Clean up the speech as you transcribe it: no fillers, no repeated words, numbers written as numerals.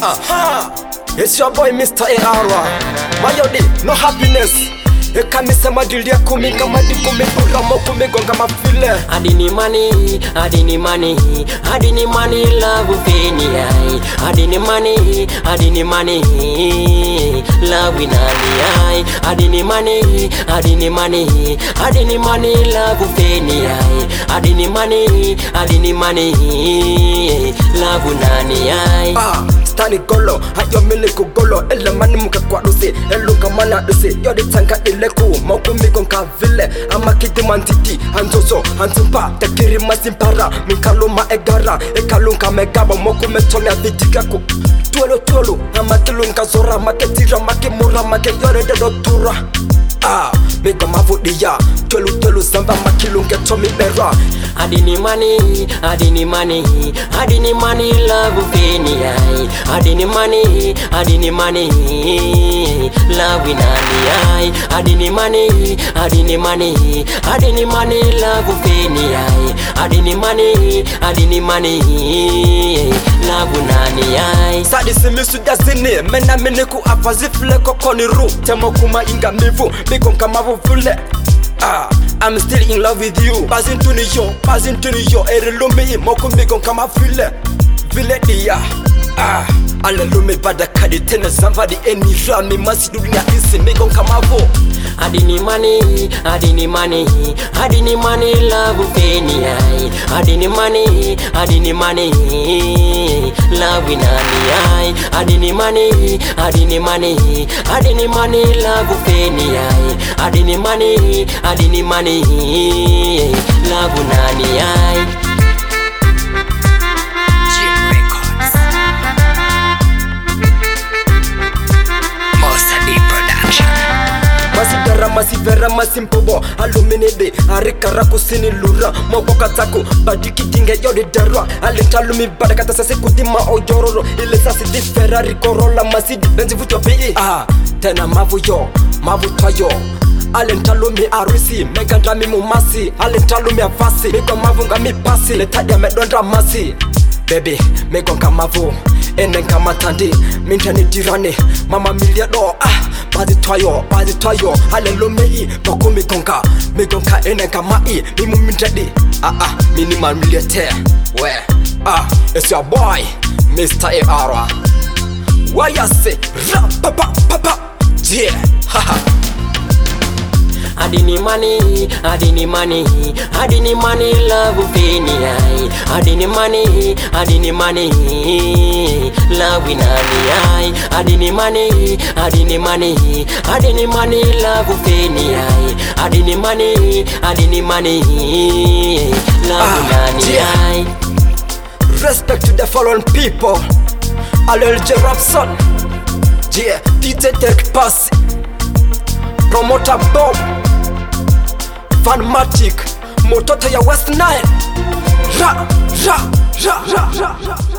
It's your boy Mr. Arwa. Mayodi, no happiness. Ekamisema dilia kumi kama di kumi pura mo kumi gonga mafile. Adini money, adini money, adini money love feni ai. Adini money, adini money, love inani ai. Adini money, adini money, adini money love feni ai. Adini money, adini money, love unani ai. Stani golo, hayo miliku golo. Ele mani muka kwa dusi, eluka mana dusi. Yodi tanka ileku, mokumi gonga vile. Ama kidi mantiti, hanzozo, hanzumpa. Tekiri masimpara, minkalo maegara. Ekalunka megaba, mokume tole avidigaku. Tuelo, ama kilunka zora. Maketira, makimura, makeyore de dotura. Mega mavudia, tuelu samba makilunke tomi bera. Adini money, adini money, adini money love feni ai. Adini money, adini money, love inani ai. Adini money, adini money, adini money love feni ai. Adini money, love unani ai. Sadi simisu dazini, mena miniku apazifle kokoni ru. Temo kuma inga mivu, bikon kamavu vule. I'm still in love with you. Passing to New York, Erelumi, Mokumbikon kama vile dia. Alelumi bada kadi tena zamvadi eni rami masi dunia isi mikon kama vo. Adini money, adini money, adini money love feni ai. Adini money, love inani ai. Adini money, adini money love feni ai. Adini money, love unani ai. Masivera masimpobo aluminide arikara kusini lura moboka taku badiki dinge yodi darwa alentalumi badakata sase kutima ojororo ile sasi di Ferrari Corolla Mercedes Benz vuto bi tena mavu tayo alentalumi arisi megandami mumasi alentalumi avasi miko mavu ngami pasi letaja medonda masi baby megonga mavu enen kama tandi mintani dirani mama miliado Bazi toyo, hallelujah, bokumi konka, migonka enen kama mimu mintadi, minimal millionaire, where, it's your boy, Mr. Arwa. Why you say, papa, yeah, haha. Adini money, love feni ai. Adini money, love inani ai. Adini money, love feni ai. Adini money, love inani ai. Respect to the fallen people. Alel Jerapson, yeah, DJ Tech Pass, Promoter Bob, Fanmatic, Mototo ya West Nile. Ra.